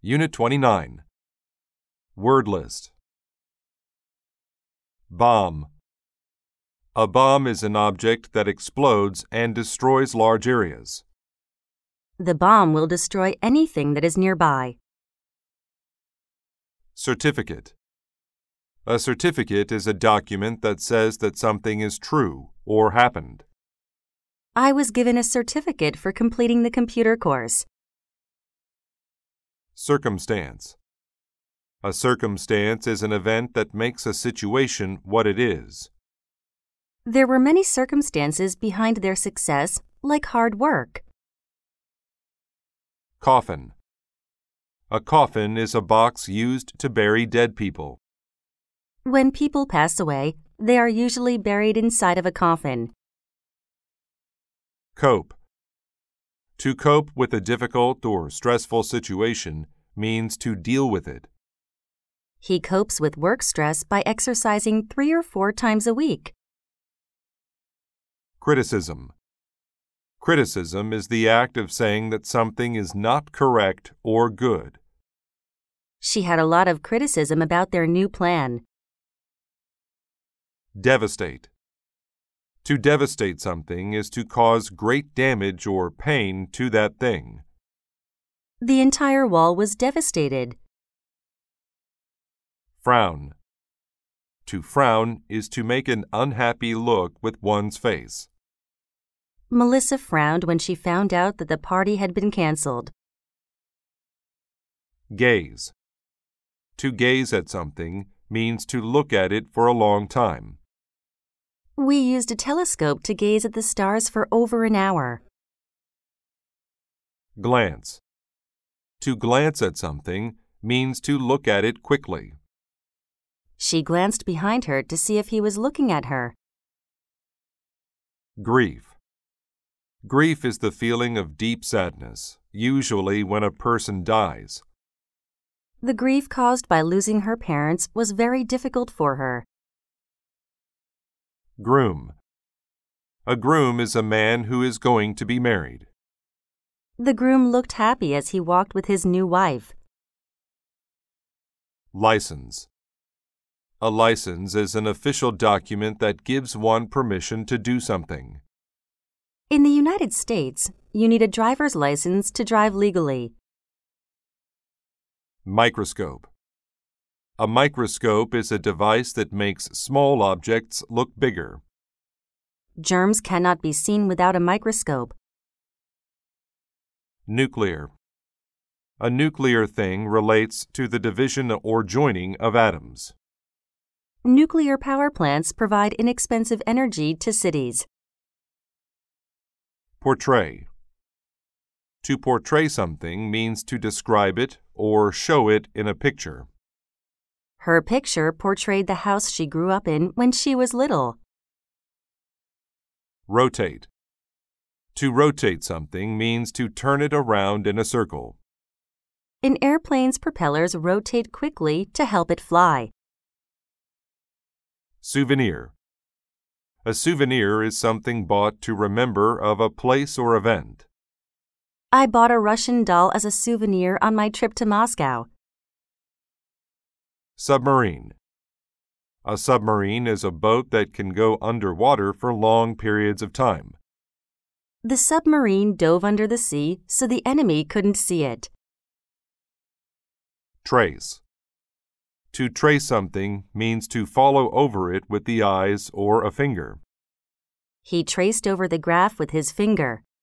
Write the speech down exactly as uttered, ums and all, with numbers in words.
Unit twenty-nine. Word list. Bomb. A bomb is an object that explodes and destroys large areas. The bomb will destroy anything that is nearby. Certificate. A certificate is a document that says that something is true or happened. I was given a certificate for completing the computer course. Circumstance. A circumstance is an event that makes a situation what it is. There were many circumstances behind their success, like hard work. Coffin. A coffin is a box used to bury dead people. When people pass away, they are usually buried inside of a coffin. Cope. To cope with a difficult or stressful situation means to deal with it. He copes with work stress by exercising three or four times a week. Criticism. Criticism is the act of saying that something is not correct or good. She had a lot of criticism about their new plan. Devastate. To devastate something is to cause great damage or pain to that thing. The entire wall was devastated. Frown. To frown is to make an unhappy look with one's face. Melissa frowned when she found out that the party had been canceled. Gaze. To gaze at something means to look at it for a long time. We used a telescope to gaze at the stars for over an hour. Glance. To glance at something means to look at it quickly. She glanced behind her to see if he was looking at her. Grief. Grief is the feeling of deep sadness, usually when a person dies. The grief caused by losing her parents was very difficult for her. Groom. A groom is a man who is going to be married. The groom looked happy as he walked with his new wife. License. A license is an official document that gives one permission to do something. In the United States, you need a driver's license to drive legally. Microscope. A microscope is a device that makes small objects look bigger. Germs cannot be seen without a microscope. Nuclear. A nuclear thing relates to the division or joining of atoms. Nuclear power plants provide inexpensive energy to cities. Portray. To portray something means to describe it or show it in a picture. Her picture portrayed the house she grew up in when she was little. Rotate. To rotate something means to turn it around in a circle. An airplane's propellers rotate quickly to help it fly. Souvenir. A souvenir is something bought to remember of a place or event. I bought a Russian doll as a souvenir on my trip to Moscow. Submarine. A submarine is a boat that can go underwater for long periods of time. The submarine dove under the sea so the enemy couldn't see it. Trace. To trace something means to follow over it with the eyes or a finger. He traced over the graph with his finger.